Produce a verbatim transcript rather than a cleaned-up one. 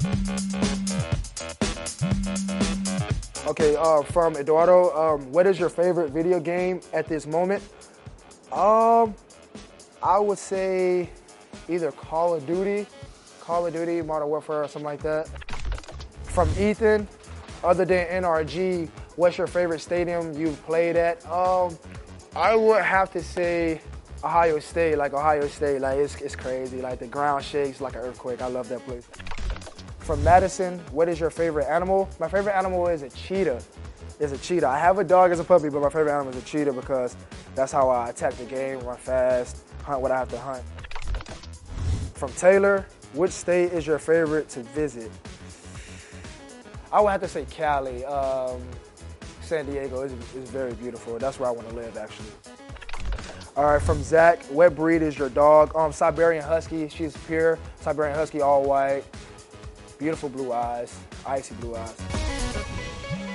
Okay, uh, from Eduardo, um, what is your favorite video game at this moment? Um, I would say either Call of Duty, Call of Duty, Modern Warfare, or something like that. From Ethan, other than N R G, what's your favorite stadium you've played at? Um, I would have to say Ohio State, like Ohio State, like it's, it's crazy. Like the ground shakes like an earthquake. I love that place. From Madison, what is your favorite animal? My favorite animal is a cheetah. It's a cheetah. I have a dog as a puppy, but my favorite animal is a cheetah because that's how I attack the game, run fast, hunt what I have to hunt. From Taylor, which state is your favorite to visit? I would have to say Cali. Um, San Diego is, is very beautiful. That's where I want to live, actually. All right, from Zach, what breed is your dog? Um, Siberian Husky. She's pure Siberian Husky, all white. Beautiful blue eyes, icy blue eyes.